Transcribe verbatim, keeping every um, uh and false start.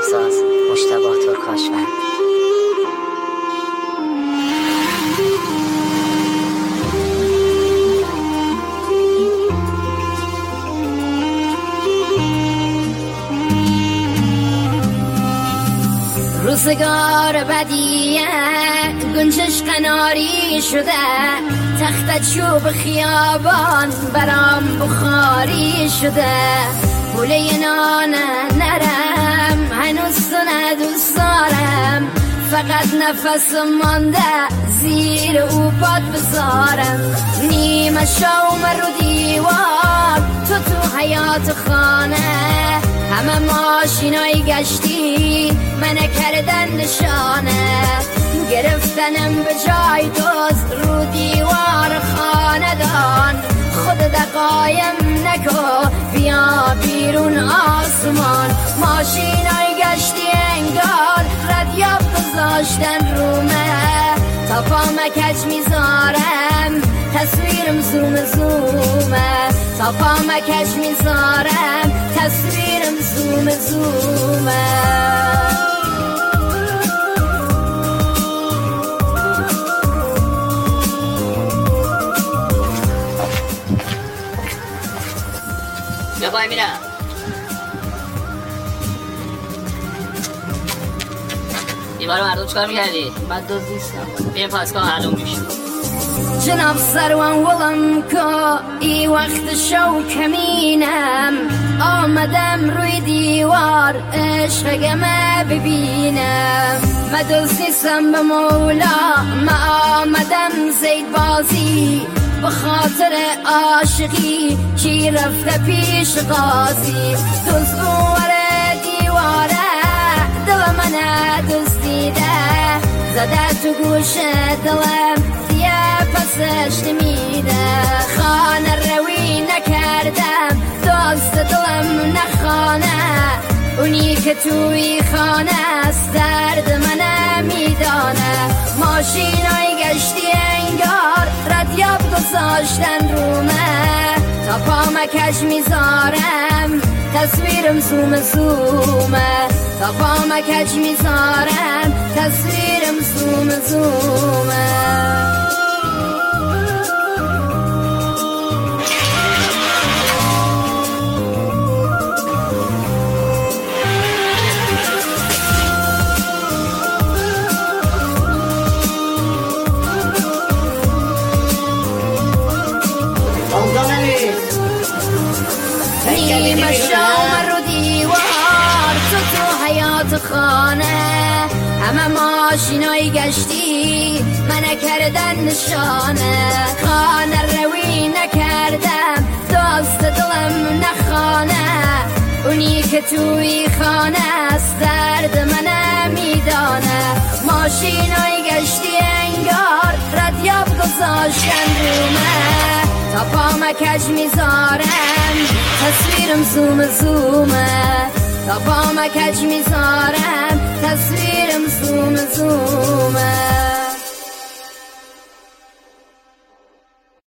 فیلمساز مجتبی ترکاشوند. روزگار بدیه گنجش قناری شده، تخت چوب خیابان برام بخاری شده، پوله نان نرم هنوز تو ندوست دارم، فقط نفس مانده زیر او پاد بذارم، نیمه شوم رو دیوار تو تو حیات خانه، همه ماشینای گشتی من کردن نشانه، گرفتنم به جای دوست رو دیوار خاندان، خود دقایم نکو بیا بیرون آسمان، ماشینای گشتی انگار ردیاب گذاشتن رومه، تا پا مکج میذارم تصویرم زوم زومه، تا پا مکج میذارم تصویرم زوم زومه. بیا بای میرم. دیوارو مردم چکار میکردی؟ من دوز نیستم. بریم پاسگاه معلوم میشه. جناب سروان ولم که ای وقت شو کمینم، آمدم روی دیوار عشقمه ببینم، مدوز نیستم به مولا ما آمدم زید بازی، به خاطر عاشقی کی رفته پیش قاضی، دوز اوور دیواره دل منه دزدیده، زده تو گوش دلم دیه پسش نمیده، خانه روی نکردم دوست دلم نخانه، اونی که توی خانه است درد منه میدانه، ماشینای گشتی انگار ردیاب گذاشتن رومه، تا پا مکش میذارم تصویرم زوم زومه، تا پا مکج میذارم تصویرم زوم زومه. نیمه شام رو دیوار تو تو حیات خانه، همه ماشینای گشتی من کردن نشانه، خانه روی نکردم دوست دلم نخانه، اونی که توی خانه است درد منه میدانه، ماشینای گشتی انگار ردیاب گذاشتن رومه، تا پا مکج میذارم تصویرم زوم زومه، تا پا مکج میذارم تصویرم زوم زومه.